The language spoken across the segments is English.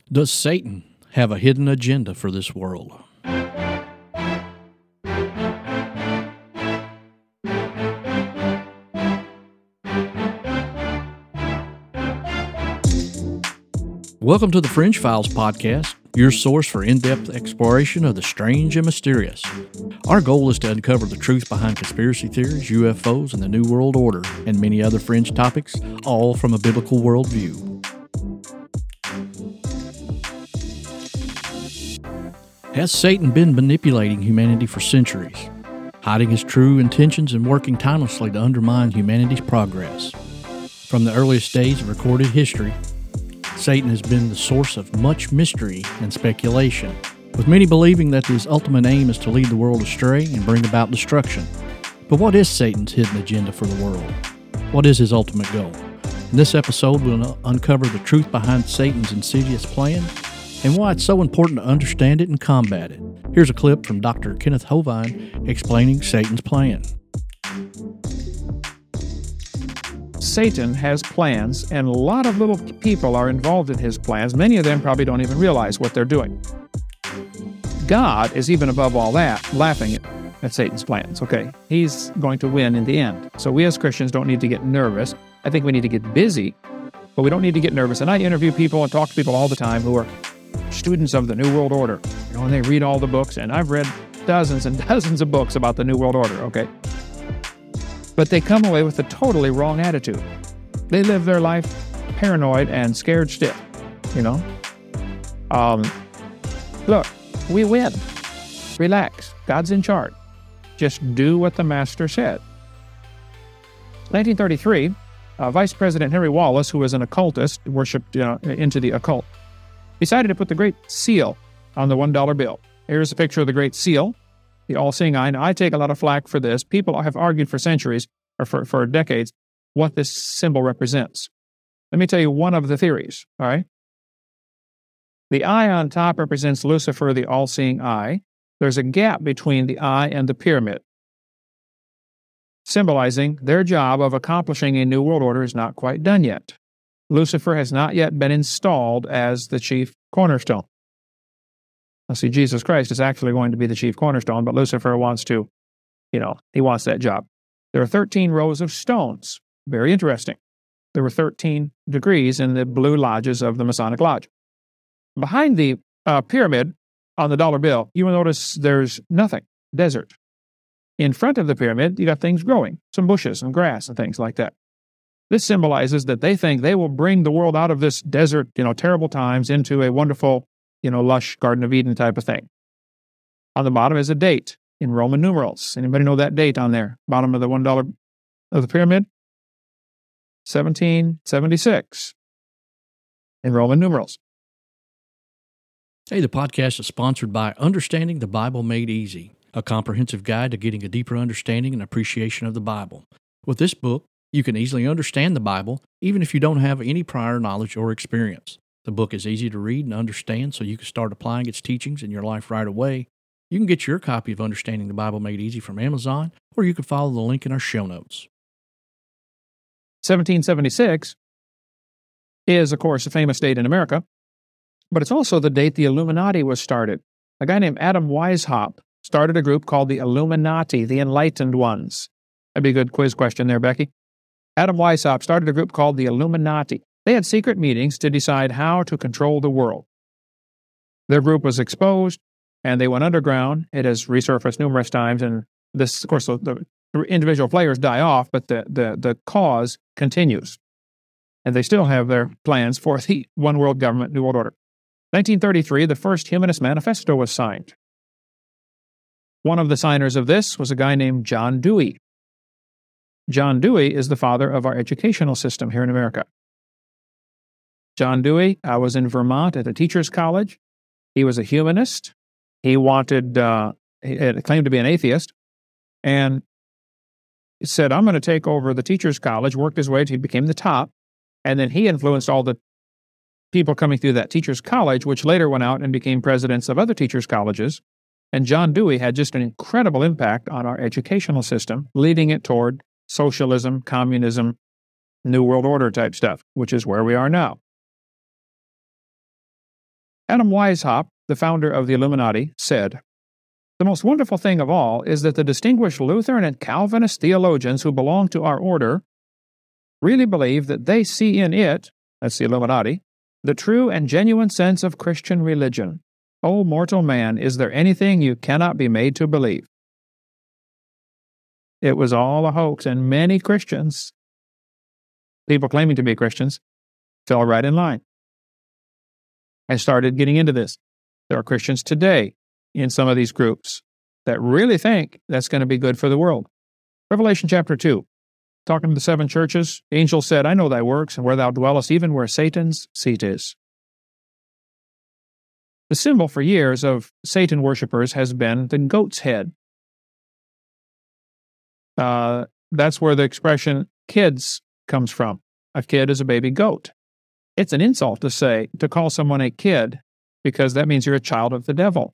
Does Satan have a hidden agenda for this world? Welcome to the Fringe Files podcast, your source for in-depth exploration of the strange and mysterious. Our goal is to uncover the truth behind conspiracy theories, UFOs, and the New World Order, and many other fringe topics, all from a biblical worldview. Has Satan been manipulating humanity for centuries, hiding his true intentions and working tirelessly to undermine humanity's progress? From the earliest days of recorded history, Satan has been the source of much mystery and speculation, with many believing that his ultimate aim is to lead the world astray and bring about destruction. But what is Satan's hidden agenda for the world? What is his ultimate goal? In this episode, we'll uncover the truth behind Satan's insidious plan and why it's so important to understand it and combat it. Here's a clip from Dr. Kenneth Hovind explaining Satan's plan. Satan has plans, and a lot of little people are involved in his plans. Many of them probably don't even realize what they're doing. God is even above all that, laughing at Satan's plans, okay? He's going to win in the end. So we as Christians don't need to get nervous. I think we need to get busy, but we don't need to get nervous. And I interview people and talk to people all the time who are students of the New World Order, and they read all the books, and I've read dozens and dozens of books about the New World Order, okay? But they come away with a totally wrong attitude. They live their life paranoid and scared stiff, Look, we win. Relax. God's in charge. Just do what the Master said. 1933, Vice President Henry Wallace, who was an occultist, worshipped into the occult, decided to put the Great Seal on the $1 bill. Here's a picture of the Great Seal, the all-seeing eye. Now, I take a lot of flack for this. People have argued for centuries, or for decades, what this symbol represents. Let me tell you one of the theories, all right? The eye on top represents Lucifer, the all-seeing eye. There's a gap between the eye and the pyramid, symbolizing their job of accomplishing a new world order is not quite done yet. Lucifer has not yet been installed as the chief cornerstone. Now, see, Jesus Christ is actually going to be the chief cornerstone, but Lucifer wants to, he wants that job. There are 13 rows of stones. Very interesting. There were 13 degrees in the blue lodges of the Masonic Lodge. Behind the pyramid on the dollar bill, you will notice there's nothing, desert. In front of the pyramid, you got things growing, some bushes and grass and things like that. This symbolizes that they think they will bring the world out of this desert, terrible times into a wonderful, lush Garden of Eden type of thing. On the bottom is a date in Roman numerals. Anybody know that date on there? Bottom of the $1 of the pyramid? 1776 in Roman numerals. Hey, the podcast is sponsored by Understanding the Bible Made Easy, a comprehensive guide to getting a deeper understanding and appreciation of the Bible. With this book, you can easily understand the Bible, even if you don't have any prior knowledge or experience. The book is easy to read and understand, so you can start applying its teachings in your life right away. You can get your copy of Understanding the Bible Made Easy from Amazon, or you can follow the link in our show notes. 1776 is, of course, a famous date in America, but it's also the date the Illuminati was started. A guy named Adam Weishaupt started a group called the Illuminati, the Enlightened Ones. That'd be a good quiz question there, Becky. Adam Weishaupt started a group called the Illuminati. They had secret meetings to decide how to control the world. Their group was exposed, and they went underground. It has resurfaced numerous times, and this, of course, the individual players die off, but the cause continues. And they still have their plans for the one world government, New World Order. 1933, the first Humanist Manifesto was signed. One of the signers of this was a guy named John Dewey. John Dewey is the father of our educational system here in America. John Dewey was in Vermont at a teacher's college. He was a humanist. He wanted, he claimed to be an atheist, and he said, I'm going to take over the teacher's college, worked his way till he became the top, and then he influenced all the people coming through that teacher's college, which later went out and became presidents of other teacher's colleges. And John Dewey had just an incredible impact on our educational system, leading it toward socialism, communism, New World Order type stuff, which is where we are now. Adam Weishaupt, the founder of the Illuminati, said, "The most wonderful thing of all is that the distinguished Lutheran and Calvinist theologians who belong to our order really believe that they see in it," that's the Illuminati, "the true and genuine sense of Christian religion. O mortal man, is there anything you cannot be made to believe?" It was all a hoax, and many Christians, people claiming to be Christians, fell right in line. I started getting into this. There are Christians today in some of these groups that really think that's going to be good for the world. Revelation chapter 2, talking to the 7 churches, the angel said, "I know thy works, and where thou dwellest, even where Satan's seat is." The symbol for years of Satan worshipers has been the goat's head. That's where the expression kids comes from. A kid is a baby goat. It's an insult to call someone a kid, because that means you're a child of the devil.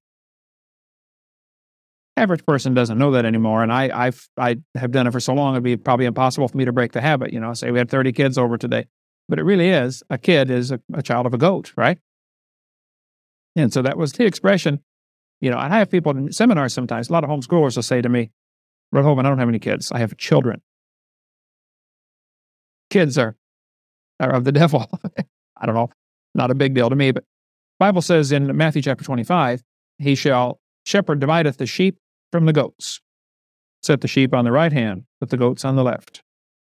Average person doesn't know that anymore, and I have done it for so long, it'd be probably impossible for me to break the habit. Say we had 30 kids over today. But it really is, a kid is a child of a goat, right? And so that was the expression. And I have people in seminars sometimes, a lot of homeschoolers will say to me, "Brother Holman, I don't have any kids. I have children." Kids are of the devil. I don't know, not a big deal to me, but the Bible says in Matthew chapter 25, shepherd divideth the sheep from the goats. Set the sheep on the right hand, put the goats on the left.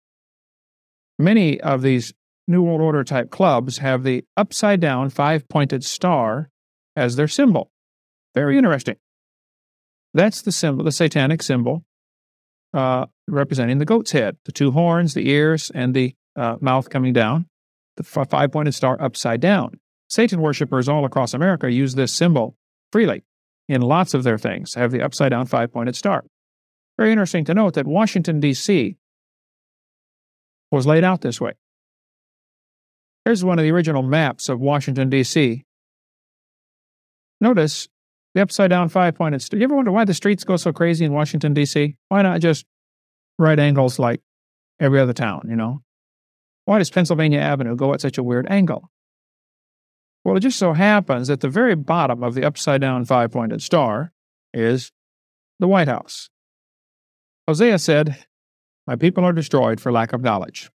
Many of these New World Order type clubs have the upside down 5-pointed star as their symbol. Very interesting. That's the symbol, the satanic symbol, representing the goat's head, the 2 horns, the ears, and the mouth coming down, the 5-pointed star upside down. Satan worshipers all across America use this symbol freely in lots of their things, have the upside down 5-pointed star. Very interesting to note that Washington, D.C. was laid out this way. Here's one of the original maps of Washington, D.C. Notice the upside down 5-pointed star. You ever wonder why the streets go so crazy in Washington, D.C.? Why not just right angles like every other town, Why does Pennsylvania Avenue go at such a weird angle? Well, it just so happens that the very bottom of the upside down 5-pointed star is the White House. Hosea said, "My people are destroyed for lack of knowledge."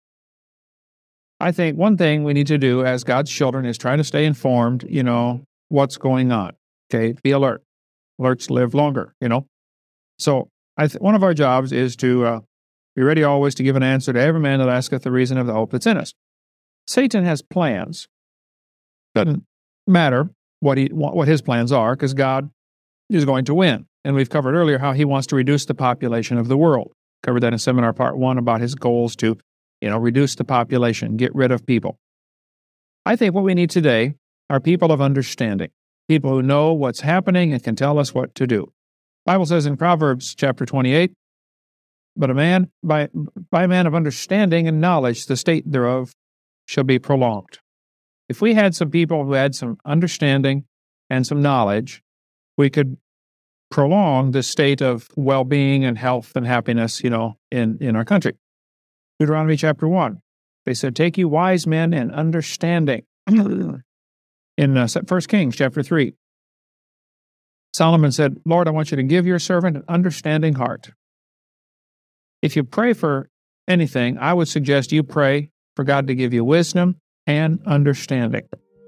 I think one thing we need to do as God's children is try to stay informed, what's going on. Okay, be alert. Alerts live longer, So one of our jobs is to be ready always to give an answer to every man that asketh the reason of the hope that's in us. Satan has plans. Doesn't matter what his plans are, because God is going to win. And we've covered earlier how he wants to reduce the population of the world. Covered that in seminar part 1 about his goals to, reduce the population, get rid of people. I think what we need today are people of understanding, people who know what's happening and can tell us what to do. The Bible says in Proverbs chapter 28, "But a man, by a man of understanding and knowledge, the state thereof shall be prolonged." If we had some people who had some understanding and some knowledge, we could prolong the state of well-being and health and happiness, in our country. Deuteronomy chapter 1, they said, "Take you wise men and understanding." In 1 Kings chapter 3, Solomon said, "Lord, I want you to give your servant an understanding heart." If you pray for anything, I would suggest you pray for God to give you wisdom and understanding.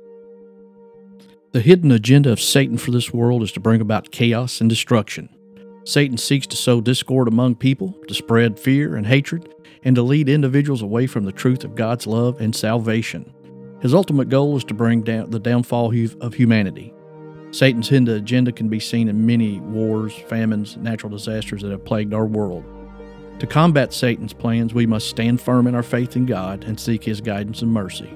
The hidden agenda of Satan for this world is to bring about chaos and destruction. Satan seeks to sow discord among people, to spread fear and hatred, and to lead individuals away from the truth of God's love and salvation. His ultimate goal is to bring down the downfall of humanity. Satan's hidden agenda can be seen in many wars, famines, natural disasters that have plagued our world. To combat Satan's plans, we must stand firm in our faith in God and seek His guidance and mercy.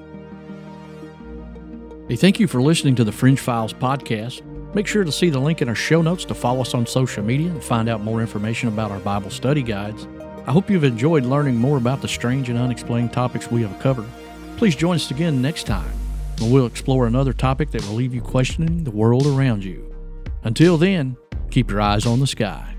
Hey, thank you for listening to the Fringe Files podcast. Make sure to see the link in our show notes to follow us on social media and find out more information about our Bible study guides. I hope you've enjoyed learning more about the strange and unexplained topics we have covered. Please join us again next time, when we'll explore another topic that will leave you questioning the world around you. Until then, keep your eyes on the sky.